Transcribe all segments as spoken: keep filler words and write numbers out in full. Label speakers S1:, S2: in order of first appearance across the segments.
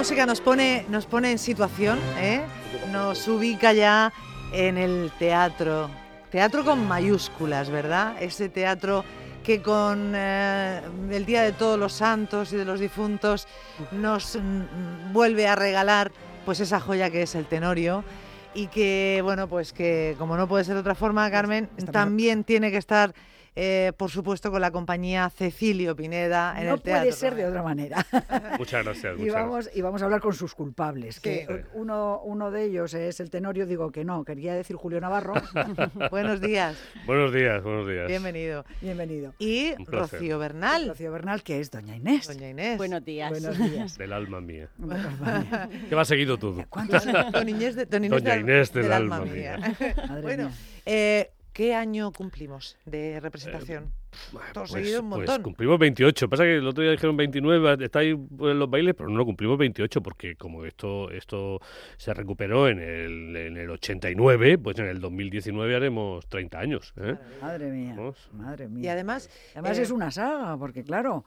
S1: música nos pone, nos pone en situación, ¿eh? Nos ubica ya en el teatro. Teatro con mayúsculas, ¿verdad? Ese teatro que con eh, el Día de Todos los Santos y de los Difuntos nos mm, vuelve a regalar pues esa joya que es el Tenorio, y que, bueno, pues que como no puede ser de otra forma, Carmen, también tiene que estar, eh, por supuesto, con la compañía Cecilio Pineda en
S2: no
S1: el teatro.
S2: No puede ser de otra manera.
S3: Muchas gracias.
S2: y,
S3: muchas
S2: vamos,
S3: gracias.
S2: y vamos a hablar con sus culpables.
S1: Sí.
S2: Que uno, uno de ellos es el Tenorio, digo que no, quería decir Julio Navarro.
S1: Buenos días.
S3: Buenos días, buenos días.
S1: Bienvenido.
S2: Bienvenido.
S1: Y
S3: Un placer.
S1: Rocío Bernal.
S2: Rocío Bernal, que es doña Inés.
S1: Doña Inés.
S4: Buenos días.
S2: Buenos días.
S3: Del alma mía.
S2: Vale.
S3: ¿Qué va seguido todo?
S2: ¿Cuántos?
S1: Don Inés de, don Inés
S3: Doña
S1: del-
S3: Inés del
S1: del
S3: alma
S1: alma
S3: mía.
S1: mía.
S2: Madre
S1: Bueno,
S2: mía.
S1: eh, ¿qué año cumplimos de representación? Todo seguido un
S3: pues
S1: montón.
S3: cumplimos veintiocho. Pasa que el otro día dijeron veintinueve, está ahí en los bailes, pero no cumplimos veintiocho porque como esto esto se recuperó en el, en el ochenta y nueve, pues en el dos mil diecinueve haremos treinta años. ¿eh?
S2: Madre mía.
S3: Vamos.
S2: Madre mía.
S1: Y además,
S2: Además
S1: eh,
S2: es una saga, porque claro,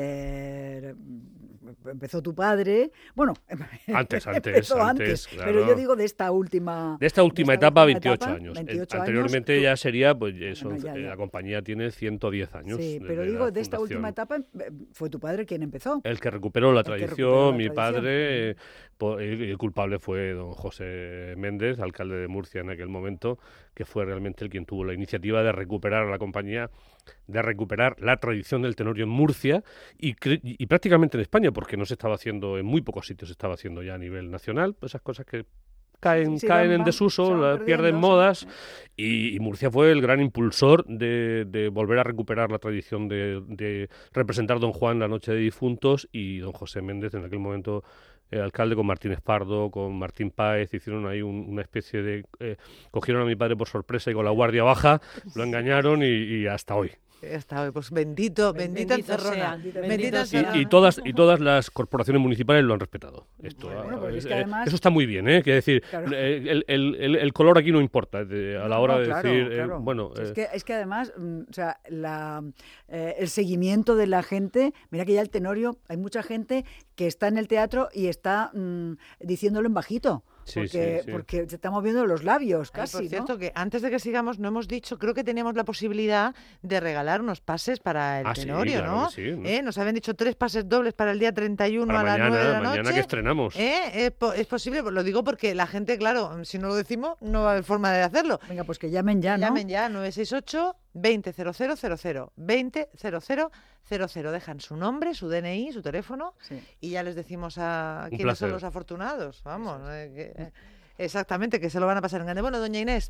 S2: eh, empezó tu padre, bueno,
S3: Antes, antes,
S2: empezó
S3: antes,
S2: antes,
S3: claro.
S2: pero yo digo de esta última...
S3: De esta última
S2: esta
S3: etapa,
S2: última
S3: veintiocho
S2: etapa,
S3: años.
S2: veintiocho
S3: Eh,
S2: años,
S3: Anteriormente
S2: tú-
S3: ya sería, pues eso,
S2: Bueno, ya,
S3: eh,
S2: ya.
S3: la compañía tiene ciento diez años.
S2: Sí, pero
S3: desde
S2: digo,
S3: la
S2: de esta
S3: fundación.
S2: última etapa eh, fue tu padre quien empezó.
S3: El que recuperó la
S2: El que
S3: tradición,
S2: recuperó la
S3: mi
S2: tradición.
S3: padre, eh, po- el, el culpable fue don José Méndez, alcalde de Murcia en aquel momento, que fue realmente el quien tuvo la iniciativa de recuperar a la compañía, de recuperar la tradición del Tenorio en Murcia y, cre- y prácticamente en España, porque no se estaba haciendo, en muy pocos sitios se estaba haciendo ya a nivel nacional, pues esas cosas que caen,
S2: Sí, sí,
S3: caen
S2: van-
S3: en
S2: van-
S3: desuso,
S2: se van
S3: la-
S2: perdiendo,
S3: pierden
S2: sí.
S3: modas, y, y Murcia fue el gran impulsor de, de volver a recuperar la tradición de, de representar Don Juan la noche de difuntos, y don José Méndez en aquel momento el alcalde con Martín Espardo, con Martín Páez, hicieron ahí un- una especie de... eh, cogieron a mi padre por sorpresa y con la guardia baja lo engañaron y, y hasta hoy.
S1: Hasta hoy, pues bendito, bendita
S4: Bendito
S1: encerrona.
S4: sea,
S1: Bendita
S4: bendito
S3: Y,
S1: encerrona.
S3: y todas y todas las corporaciones municipales lo han respetado. Esto,
S2: Bueno,
S3: ah,
S2: porque es
S3: eh,
S2: que además-
S3: eso está muy bien, ¿eh? Quiere decir,
S2: Claro.
S3: eh, el, el- el- el color aquí no importa de- a la
S2: No,
S3: hora
S2: no,
S3: de
S2: claro,
S3: decir, eh,
S2: claro.
S3: bueno,
S2: Es
S3: eh,
S2: que, es que además, mm, o sea, la, eh, el seguimiento de la gente, mira que ya el Tenorio, hay mucha gente que está en el teatro y está mm, diciéndolo en bajito,
S3: Sí,
S2: porque,
S3: sí, sí.
S2: porque se están moviendo los labios
S1: Ay,
S2: casi,
S1: por
S2: ¿no?
S1: cierto, que antes de que sigamos, no hemos dicho, creo que teníamos la posibilidad de regalar unos pases para el
S3: Ah, sí,
S1: Tenorio,
S3: claro
S1: ¿no?
S3: que sí, ¿no?
S1: ¿Eh? Nos habían dicho tres pases dobles para el día treinta y uno
S3: para
S1: a las
S3: mañana,
S1: nueve de la
S3: mañana
S1: noche.
S3: que estrenamos.
S1: ¿Eh? ¿Es, po- es posible? Pues lo digo porque la gente, claro, si no lo decimos, no va a haber forma de hacerlo.
S2: Venga, pues que llamen ya, ¿no?
S1: Llamen ya nueve seis ocho, veinte cero cero cero cero, veinte cero cero cero cero. Dejan su nombre, su D N I, su teléfono
S2: Sí.
S1: y ya les decimos a
S3: Un
S1: quiénes son
S3: placer.
S1: los afortunados. Vamos, eh, que- eh, exactamente, que se lo van a pasar en grande. Bueno, doña Inés,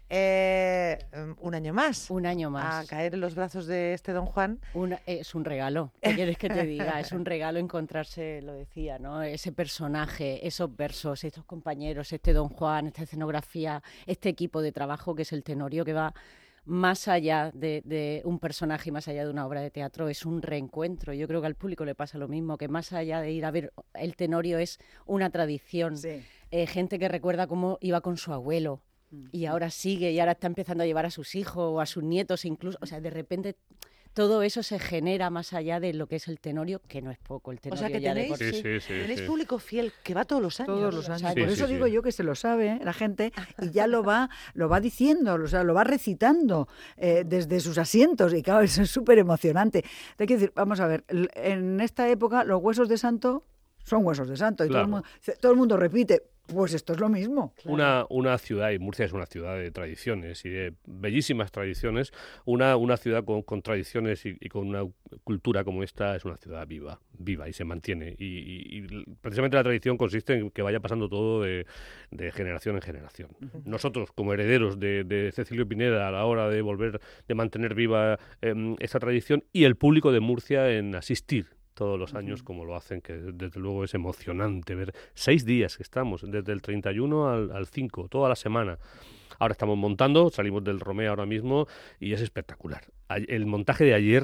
S1: eh, un año más
S4: Un año
S1: a
S4: más.
S1: caer en los brazos de este don Juan.
S4: Una- es un regalo. ¿Qué quieres que te diga? Es un regalo encontrarse, lo decía, ¿no? Ese personaje, esos versos, estos compañeros, este Don Juan, esta escenografía, este equipo de trabajo que es el Tenorio, que va más allá de, de un personaje y más allá de una obra de teatro, es un reencuentro. Yo creo que al público le pasa lo mismo, que más allá de ir a ver el Tenorio es una tradición.
S2: Sí.
S4: Eh, gente que recuerda cómo iba con su abuelo y ahora sigue y ahora está empezando a llevar a sus hijos o a sus nietos incluso. O sea, de repente todo eso se genera más allá de lo que es el Tenorio, que no es poco el
S1: O
S4: Tenorio
S1: sea, que
S4: ya de
S1: tenéis,
S4: por
S3: Sí,
S4: sí.
S3: sí, sí,
S1: tenéis
S3: sí.
S1: público fiel que va todos los años.
S2: Todos los años.
S3: Sí,
S2: Por
S3: sí,
S2: eso
S3: sí.
S2: digo yo que se lo sabe ¿eh? la gente y ya lo va, lo va diciendo, o sea, lo va recitando eh, desde sus asientos y claro, eso es súper emocionante. Te quiero decir, vamos a ver, l- en esta época los huesos de santo son huesos de santo y todo, el
S3: Claro.
S2: mundo, todo el mundo repite, pues esto es lo mismo.
S3: Una, una ciudad, y Murcia es una ciudad de tradiciones y de bellísimas tradiciones, una, una ciudad con, con tradiciones y, y con una cultura como esta es una ciudad viva, viva y se mantiene. Y, y- y precisamente la tradición consiste en que vaya pasando todo de, de generación en generación. Nosotros, como herederos de, de Cecilio Pineda, a la hora de volver, de mantener viva em, esta tradición, y el público de Murcia en asistir todos los años como lo hacen, que desde luego es emocionante ver seis días que estamos, desde el treinta y uno al, al cinco, toda la semana. Ahora estamos montando, salimos del Romea ahora mismo y es espectacular. A- El montaje de ayer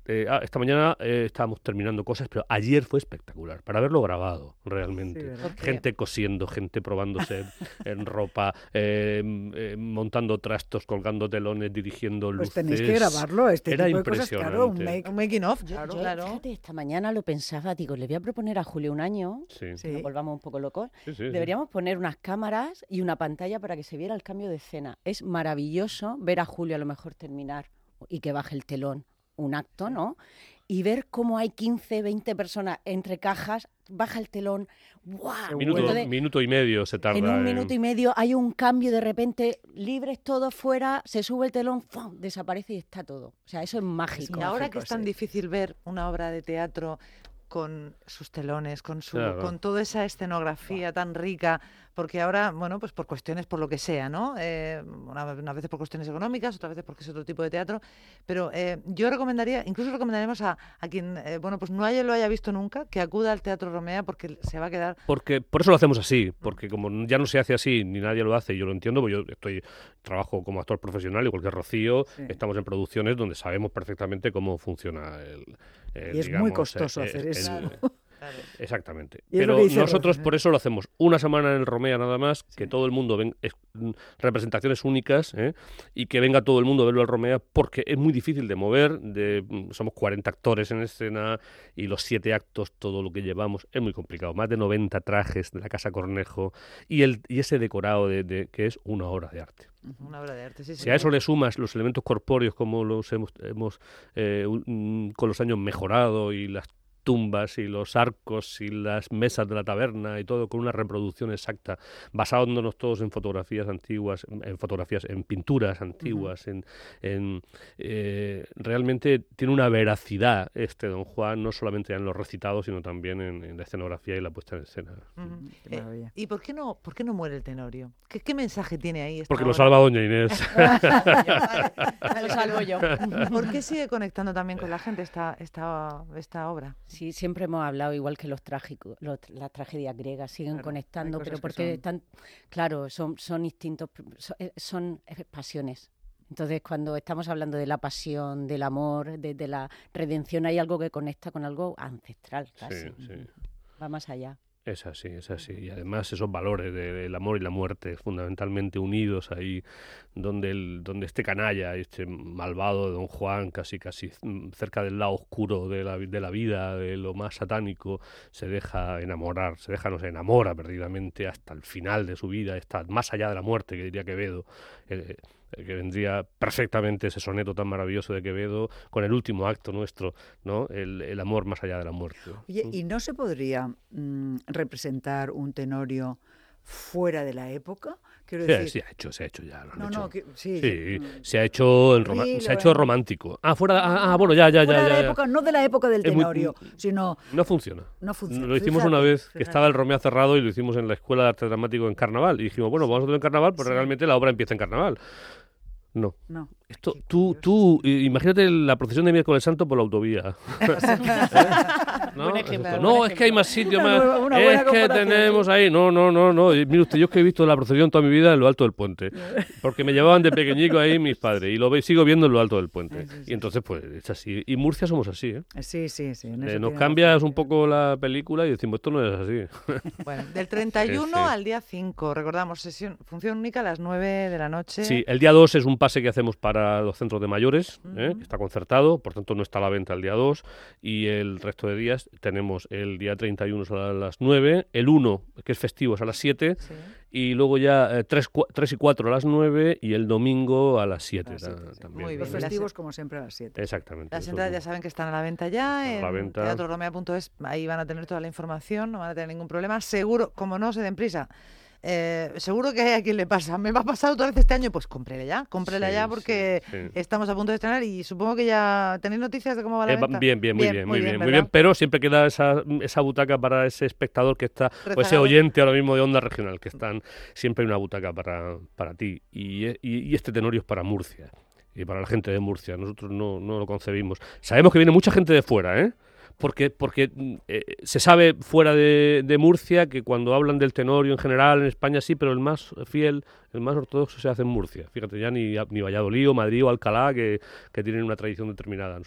S3: eh, ah, esta mañana eh, estábamos terminando cosas, pero ayer fue espectacular, para haberlo grabado realmente.
S2: Sí,
S3: gente cosiendo, gente probándose en ropa, eh, eh, montando trastos, colgando telones, dirigiendo luces.
S2: Pues tenéis que grabarlo, este
S3: Era
S2: tipo de cosas, claro, un
S3: impresionante.
S2: make.
S1: Un making of,
S4: Yo,
S1: claro.
S4: yo,
S1: claro.
S4: fíjate, esta mañana lo pensaba, digo, le voy a proponer a Julio un año,
S3: Sí, sí,
S2: Sí.
S4: que nos volvamos un poco locos,
S3: sí, sí.
S4: deberíamos poner unas cámaras y una pantalla para que se viera el cambio de escena. Es maravilloso ver a Julio a lo mejor terminar y que baje el telón un acto, ¿no? Y ver cómo hay quince, veinte personas entre cajas, baja el telón, ¡guau!
S3: Minuto,
S4: Entonces,
S3: minuto y medio se tarda.
S4: en un
S3: en-
S4: minuto y medio hay un cambio de repente, libres todos fuera, se sube el telón, ¡fum! Desaparece y está todo. O sea, eso es mágico.
S1: Y ahora
S2: mágico,
S1: que es tan
S2: sí.
S1: difícil ver una obra de teatro con sus telones, con su,
S3: Claro.
S1: con toda esa escenografía tan rica, porque ahora, bueno, pues por cuestiones, por lo que sea, ¿no? Eh, una, unas veces por cuestiones económicas, otras veces porque es otro tipo de teatro, pero eh, yo recomendaría, incluso recomendaremos a, a quien, eh, bueno, pues no haya, lo haya visto nunca, que acuda al Teatro Romea porque se va a quedar...
S3: Porque, por eso lo hacemos así, porque como ya no se hace así, ni nadie lo hace, y yo lo entiendo, porque yo estoy trabajo como actor profesional, igual que Rocío,
S2: Sí.
S3: estamos en producciones donde sabemos perfectamente cómo funciona el... el,
S2: Y es muy
S3: digamos,
S2: costoso
S3: el-
S2: hacer
S3: el-
S2: eso.
S1: Claro.
S3: Exactamente.
S2: Y es lo
S3: Pero
S2: que dice
S3: nosotros
S2: Rocío.
S3: por eso lo hacemos una semana en el Romea nada más, que todo el mundo ven es- mm, representaciones únicas, ¿eh? Y que venga todo el mundo a verlo al Romea, porque es muy difícil de mover, de, mm, somos cuarenta actores en escena y los siete actos, todo lo que llevamos, es muy complicado. Más de noventa trajes de la Casa Cornejo y, el, y ese decorado de, de- que es una obra de arte.
S1: Una obra de arte, sí, sí.
S3: Si a eso le sumas los elementos corpóreos como los hemos, hemos eh, un- mm, con los años mejorado y las tumbas y los arcos y las mesas de la taberna y todo con una reproducción exacta, basándonos todos en fotografías antiguas, en, en fotografías, en pinturas antiguas, en, en, eh, realmente tiene una veracidad este Don Juan, no solamente en los recitados, sino también en, en la escenografía y la puesta en escena.
S1: Ujú.
S2: Qué
S1: Eh,
S2: maravilla.
S1: ¿Y por qué no, por qué no muere el Tenorio? ¿Qué, qué mensaje tiene ahí esta
S3: Porque lo
S1: obra?
S3: salva Doña Inés.
S4: Lo salvo yo.
S1: ¿Por qué sigue conectando también con la gente esta, esta, esta obra?
S4: Sí, siempre hemos hablado igual que los trágicos, los- las tragedias griegas siguen
S2: Claro,
S4: conectando,
S2: hay cosas
S4: pero
S2: que
S4: porque
S2: son-
S4: están, claro, son, son instintos, son, eh, son eh, pasiones. Entonces, cuando estamos hablando de la pasión, del amor, de, de la redención, hay algo que conecta con algo ancestral, casi.
S3: Sí, sí.
S4: Va más allá.
S3: Es así, es así. Y además esos valores de- del amor y la muerte fundamentalmente unidos ahí, donde el, donde este canalla, este malvado de Don Juan, casi casi mm, cerca del lado oscuro de la, vi- de la vida, de lo más satánico, se deja enamorar, se deja, no se enamora perdidamente hasta el final de su vida, está más allá de la muerte, que diría Quevedo, eh, eh, que vendría perfectamente ese soneto tan maravilloso de Quevedo con el último acto nuestro, ¿no? El, el amor más allá de la muerte.
S2: Oye, ¿y no se podría mm, representar un Tenorio fuera de la época? Quiero
S3: Sí,
S2: decir,
S3: se ha hecho, se ha hecho ya. Lo han
S2: no,
S3: hecho.
S2: no, que- sí,
S3: Sí,
S2: mm,
S3: se ha hecho en roma-
S2: Sí,
S3: se ha
S2: lo
S3: hecho
S2: he-
S3: romántico. Ah, fuera, ah, ah, bueno, ya, ya,
S2: fuera
S3: ya,
S2: de la
S3: ya, ya.
S2: época, no de la época del
S3: Es muy-
S2: Tenorio, sino
S3: No funciona.
S2: no funciona.
S3: Lo hicimos
S2: Fíjate,
S3: una vez que
S2: fíjate.
S3: estaba el Romea cerrado y lo hicimos en la Escuela de Arte Dramático en Carnaval. Y dijimos, bueno, vamos a hacer en Carnaval, pero
S2: Sí.
S3: realmente la obra empieza en Carnaval. No.
S2: No.
S3: Esto,
S2: Qué
S3: tú,
S2: curioso.
S3: tú, i- imagínate la procesión de miércoles santo por la autovía. ¿No?
S4: Buen ejemplo,
S3: Esto,
S4: buen
S3: no, es
S4: ejemplo.
S3: que hay más sitio,
S2: Una
S3: más.
S2: nueva- una buena
S3: Es que
S2: comparación.
S3: tenemos ahí. No, no, no, no. Y mire usted, yo es que he visto la procesión toda mi vida en lo alto del puente. Porque me llevaban de pequeñico ahí mis padres. Y lo ve- sigo viendo en lo alto del puente.
S2: Sí, sí, sí,
S3: Y entonces, pues, es así. Y Murcia somos así, ¿eh?
S2: Sí, sí, sí. en
S3: Eh,
S2: eso
S3: nos
S2: tiene
S3: cambias
S2: razón.
S3: un poco la película y decimos, esto no es así.
S1: Bueno, del treinta y uno
S3: Sí, sí.
S1: al día cinco, recordamos, sesión, función única a las nueve de la noche.
S3: Sí, el día dos es un pase que hacemos para los centros de mayores, ¿eh?
S1: Ujú.
S3: Está concertado, por tanto no está a la venta el día dos, y el resto de días tenemos el día treinta y uno a las nueve, el uno, que es festivo, es a las siete,
S1: Sí.
S3: y luego ya eh, tres, cua- tres y cuatro a las nueve, y el domingo a las siete
S2: A las siete, sí.
S3: también.
S1: Muy
S2: Los
S1: bien.
S2: festivos, como siempre, a las siete.
S3: Exactamente.
S1: Las
S3: eso
S1: entradas ya
S3: es.
S1: saben que están a la venta ya
S3: Están a la
S1: en
S3: venta.
S1: teatro romea punto es, ahí van a tener toda la información, no van a tener ningún problema. Seguro, como no se den prisa, eh, seguro que hay a quien le pasa. Me va a pasar otra vez este año, pues cómprele ya, cómprele
S3: Sí,
S1: ya porque
S3: sí, sí.
S1: estamos a punto de estrenar y supongo que ya tenéis noticias de cómo va la
S3: Eh, va-
S1: venta.
S3: bien, bien, muy bien, muy bien, muy
S1: ¿verdad?
S3: bien, pero siempre queda esa, esa butaca para ese espectador que está, o ese
S1: Rezagado.
S3: oyente ahora mismo de Onda Regional, que están siempre hay una butaca para, para ti. Y, e- y, y este Tenorio es para Murcia y para la gente de Murcia. Nosotros no, no lo concebimos. Sabemos que viene mucha gente de fuera, ¿eh? Porque, porque mm, eh, se sabe fuera de, de Murcia que cuando hablan del Tenorio en general, en España sí, pero el más fiel, el más ortodoxo se hace en Murcia. Fíjate, ya ni, ni Valladolid o Madrid o Alcalá, que, que tienen una tradición determinada. Nosotros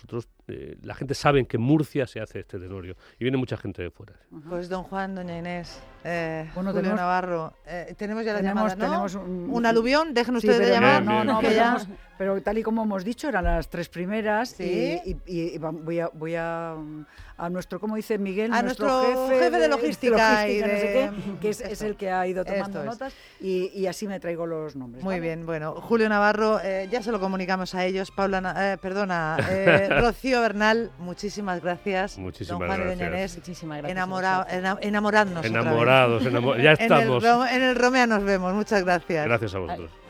S3: eh, la gente sabe que en Murcia se hace este Tenorio y viene mucha gente de fuera.
S1: Pues don Juan, doña Inés, eh,
S2: Bueno,
S1: Julio
S2: tenemos-
S1: Navarro, eh, tenemos ya la
S2: tenemos-
S1: llamada, ¿no?
S2: tenemos un-
S1: un aluvión, dejen
S2: Sí,
S1: ustedes de
S2: pero
S1: llamar,
S3: Bien,
S2: no,
S3: bien.
S2: no,
S1: que
S2: pero,
S1: ya...
S2: hemos- pero tal y como hemos dicho, eran las tres primeras
S1: Sí.
S2: y, y- y va- voy a, voy a, a nuestro, ¿cómo dice Miguel?
S1: A nuestro jefe de logística y
S2: no sé
S1: de-
S2: qué, que es, es el que ha ido tomando
S1: Esto es.
S2: notas y, y así me traigo los nombres.
S1: Muy
S2: ¿vale?
S1: bien, bueno, Julio Navarro, eh, ya se lo comunicamos a ellos. Paula, Na- eh, perdona, eh, Rocío Bernal, muchísimas gracias.
S3: Muchísimas
S1: Don Juan y doña
S3: gracias.
S1: Inés,
S4: Muchísimas gracias. a
S1: enamorado,
S4: vosotros.
S1: ena- enamoradnos otra vez.
S3: Enamorados, enamo- ya
S1: En el,
S3: estamos.
S1: Ro- en el Romea nos vemos, muchas gracias.
S3: Gracias a vosotros.